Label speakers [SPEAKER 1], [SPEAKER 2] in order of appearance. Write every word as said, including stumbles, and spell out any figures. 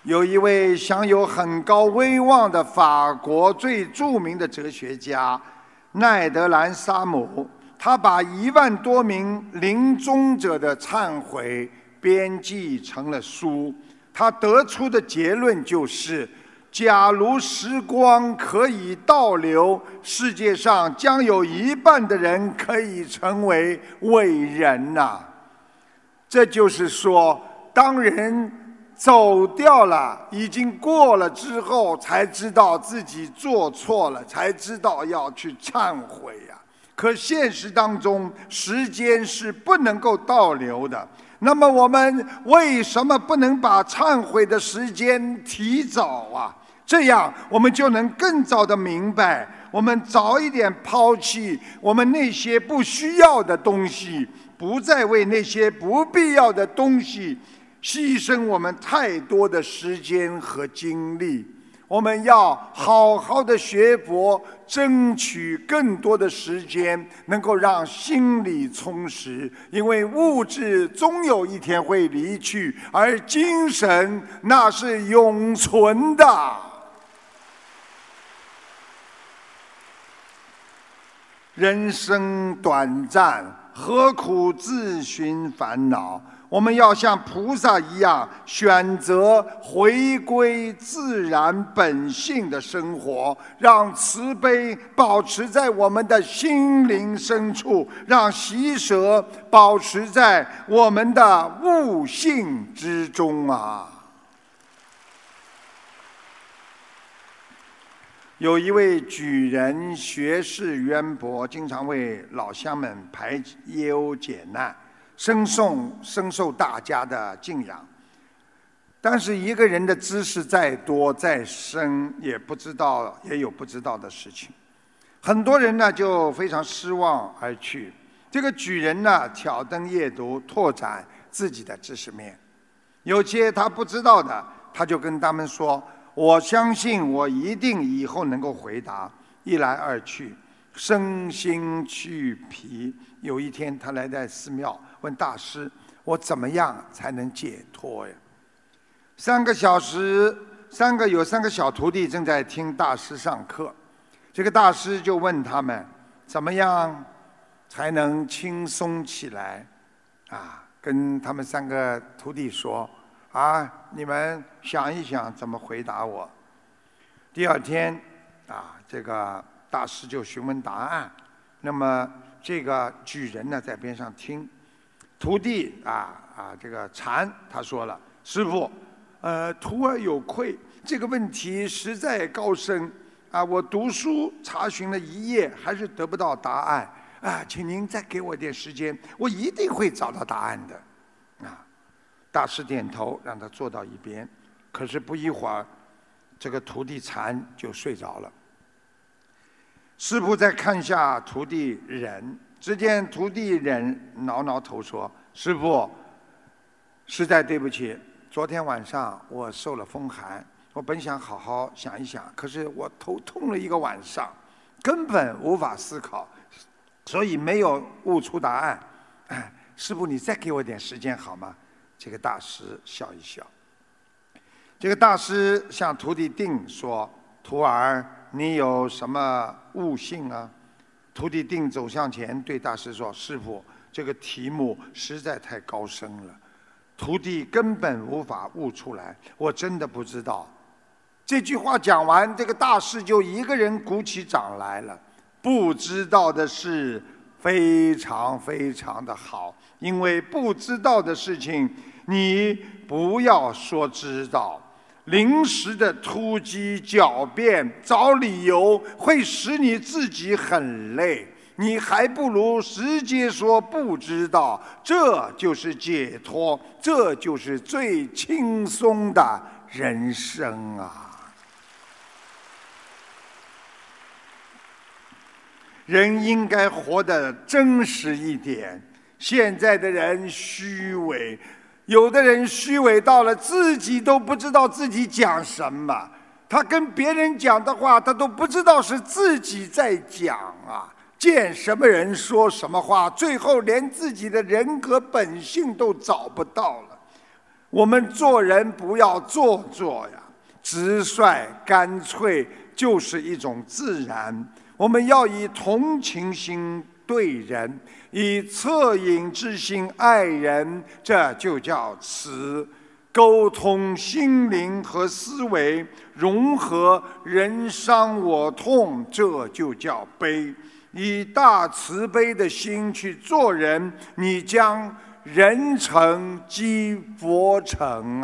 [SPEAKER 1] 有一位享有很高威望的法国最著名的哲学家奈德兰·沙姆，他把一万多名临终者的忏悔编辑成了书。他得出的结论就是：假如时光可以倒流，世界上将有一半的人可以成为伟人呐、啊。这就是说，当人走掉了，已经过了之后，才知道自己做错了，才知道要去忏悔呀、啊。可现实当中，时间是不能够倒流的。那么我们为什么不能把忏悔的时间提早啊？这样我们就能更早的明白，我们早一点抛弃我们那些不需要的东西，不再为那些不必要的东西牺牲我们太多的时间和精力。我们要好好的学佛，争取更多的时间，能够让心理充实。因为物质终有一天会离去，而精神那是永存的。人生短暂，何苦自寻烦恼？我们要像菩萨一样，选择回归自然本性的生活，让慈悲保持在我们的心灵深处，让喜舍保持在我们的悟性之中啊！有一位举人，学识渊博，经常为老乡们排忧解难，深受深受大家的敬仰。但是一个人的知识再多再深，也不知道也有不知道的事情。很多人呢就非常失望而去。这个举人呢挑灯夜读，拓展自己的知识面。有些他不知道的，他就跟他们说：“我相信我一定以后能够回答。”一来二去，身心俱疲。有一天，他来到寺庙，问大师：“我怎么样才能解脱呀？”三个小时，三个有三个小徒弟正在听大师上课。这个大师就问他们：“怎么样才能轻松起来？”啊，跟他们三个徒弟说：“啊，你们想一想怎么回答我。”第二天，啊，这个大师就询问答案。那么这个举人呢，在边上听。徒弟啊啊，这个禅他说了：“师父，呃，徒儿有愧，这个问题实在高深啊！我读书查询了一夜，还是得不到答案啊！请您再给我点时间，我一定会找到答案的。”啊，大师点头，让他坐到一边。可是不一会儿，这个徒弟禅就睡着了。师父再看下徒弟忍，只见徒弟忍挠挠头说：“师父，实在对不起，昨天晚上我受了风寒，我本想好好想一想，可是我头痛了一个晚上，根本无法思考，所以没有悟出答案。哎，师父，你再给我点时间好吗？”这个大师笑一笑。这个大师向徒弟定说：“徒儿，你有什么悟性啊？”徒弟定走向前对大师说：“师父，这个题目实在太高深了，徒弟根本无法悟出来，我真的不知道。”这句话讲完，这个大师就一个人鼓起掌来了。不知道的事非常非常的好，因为不知道的事情，你不要说知道。临时的突击狡辩找理由会使你自己很累，你还不如直接说不知道，这就是解脱，这就是最轻松的人生啊！人应该活得真实一点，现在的人虚伪，有的人虚伪到了自己都不知道自己讲什么，他跟别人讲的话，他都不知道是自己在讲啊！见什么人说什么话，最后连自己的人格本性都找不到了。 我们做人不要做作呀，直率干脆就是一种自然。我们要以同情心对人，以恻隐之心爱人，这就叫慈。沟通心灵和思维，融合人伤我痛，这就叫悲。以大慈悲的心去做人，你将人成即佛成。